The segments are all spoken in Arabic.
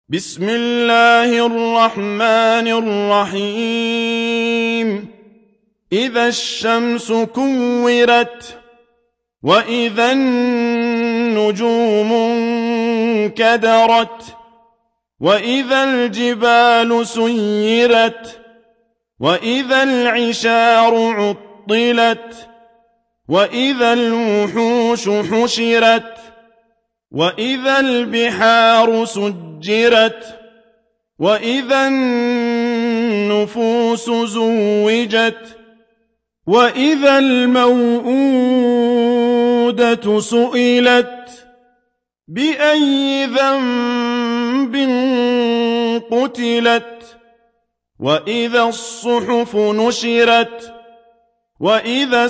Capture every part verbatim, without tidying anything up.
بسم الله الرحمن الرحيم إذا الشمس كورت وإذا النجوم انكدرت وإذا الجبال سيرت وإذا العشار عطلت وإذا الوحوش حشرت وإذا البحار سجرت وإذا النفوس زوجت وإذا الموءودة سئلت بأي ذنب قتلت وإذا الصحف نشرت وإذا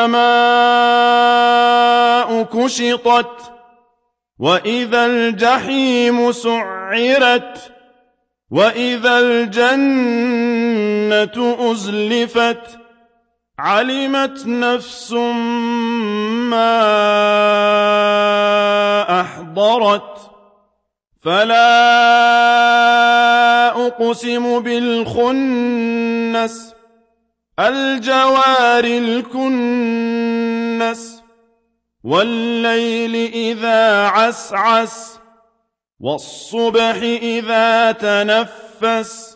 السماء كشطت وإذا الجحيم سعرت وإذا الجنة أزلفت علمت نفس ما أحضرت فلا أقسم بالخنس الجوار الكنس والليل إذا عسعس والصبح إذا تنفس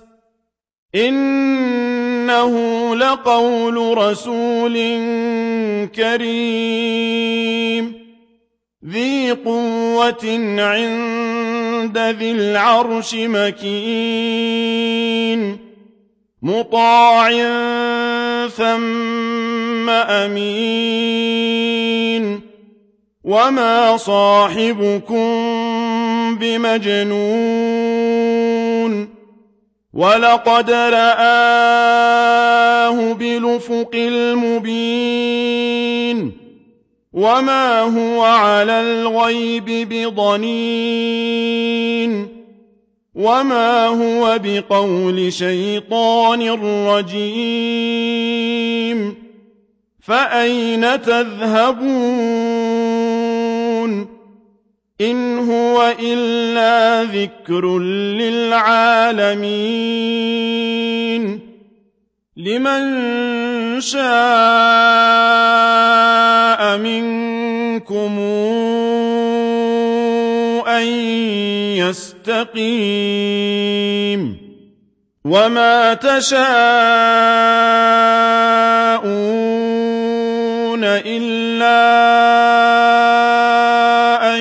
إنه لقول رسول كريم ذي قوة عند ذي العرش مكين مطاع ثم أمين وما صاحبكم بمجنون ولقد رآه بالأفق المبين وما هو على الغيب بضنين وما هو بقول شيطان رجيم فأين تذهبون إن هو إلا ذكر للعالمين لمن شاء منكم أن يستقيم وما تشاءون إلا أن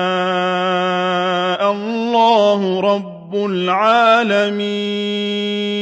يشاء الله رب العالمين